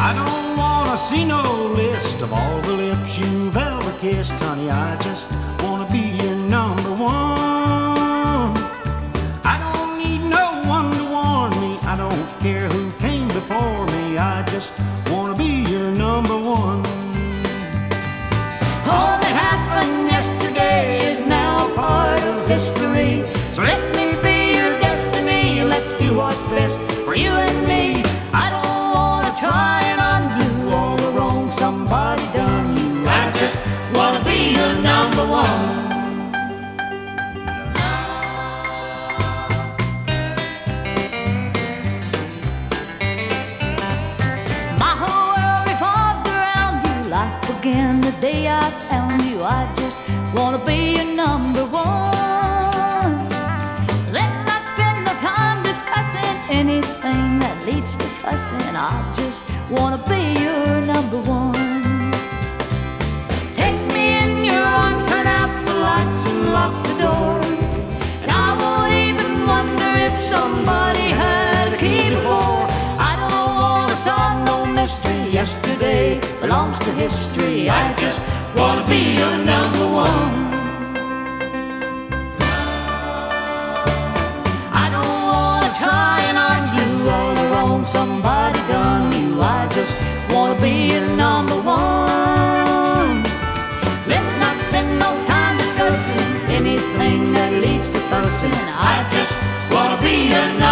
I don't wanna see no list of all the lips you've ever kissed, honey. I just wanna be your number one. I don't need no one to warn me. I don't care who came before me. I just wanna be your number one. All that happened yesterday is now part of history. So let me be your destiny. Let's do what's best for you and me. I don't wanna try and undo all the wrong somebody done you. I just wanna be your number one. My whole world revolves around you. Life began the day I found you. I just wanna be your number one. Let's not spend no time discussing anything that leads to fussing. I just wanna be your number one. Take me in your arms, turn out the lights and lock the door, and I won't even wonder if somebody had a key before. I don't wanna solve no mystery. Yesterday belongs to history. I just wanna be your number one. I don't wanna try and undo all the wrong somebody done you. I just wanna be your number one. Let's not spend no time discussing anything that leads to fussing. I just wanna be your number one.